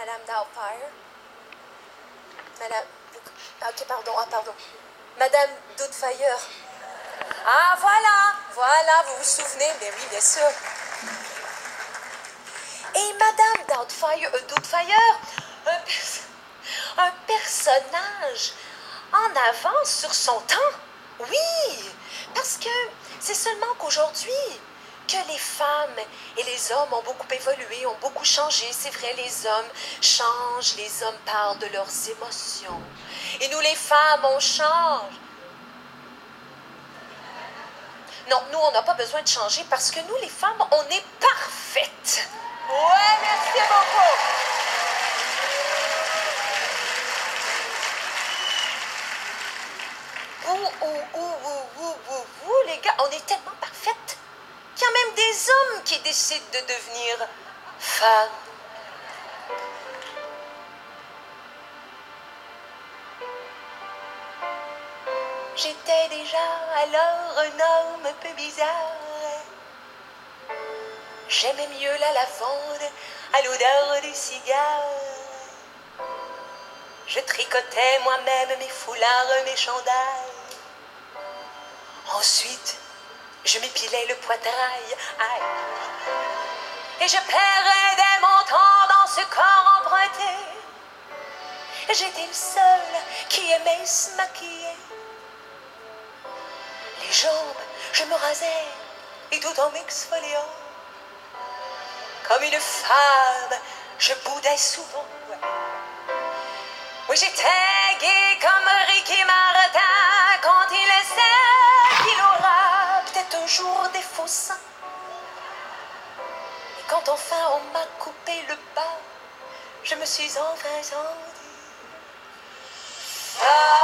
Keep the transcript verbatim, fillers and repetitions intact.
Madame Doubtfire. Madame... Ok, pardon, ah, pardon. Madame Doubtfire. Ah, voilà, voilà, vous vous souvenez, mais oui, bien sûr. Et Madame Doubtfire, euh, Doubtfire, un, pers un personnage en avance sur son temps. Oui, parce que c'est seulement qu'aujourd'hui que les femmes et les hommes ont beaucoup évolué, ont beaucoup changé. C'est vrai, les hommes changent, les hommes parlent de leurs émotions. Et nous, les femmes, on change. Non, nous, on n'a pas besoin de changer parce que nous, les femmes, on est parfaites. Ouais, merci beaucoup. Vous, vous, vous, vous, vous, vous, vous, les gars, on est tellement parfaites qu'il y a même des hommes qui décident de devenir femmes. J'étais déjà alors un homme un peu bizarre. J'aimais mieux la lavande à l'odeur du cigare. Je tricotais moi-même mes foulards, mes chandails. Ensuite, je m'épilais le poitrail. Aïe. Et je perdais mon temps dans ce corps emprunté. J'étais le seul qui aimait se maquiller. Les jambes, je me rasais, et tout en m'exfoliant. Comme une femme, je boudais souvent. Oui, j'étais gai comme Ricky Martin quand il sait qu'il aura peut-être un jour des faux seins. Et quand enfin on m'a coupé le bas, je me suis enfin sentie. Ah,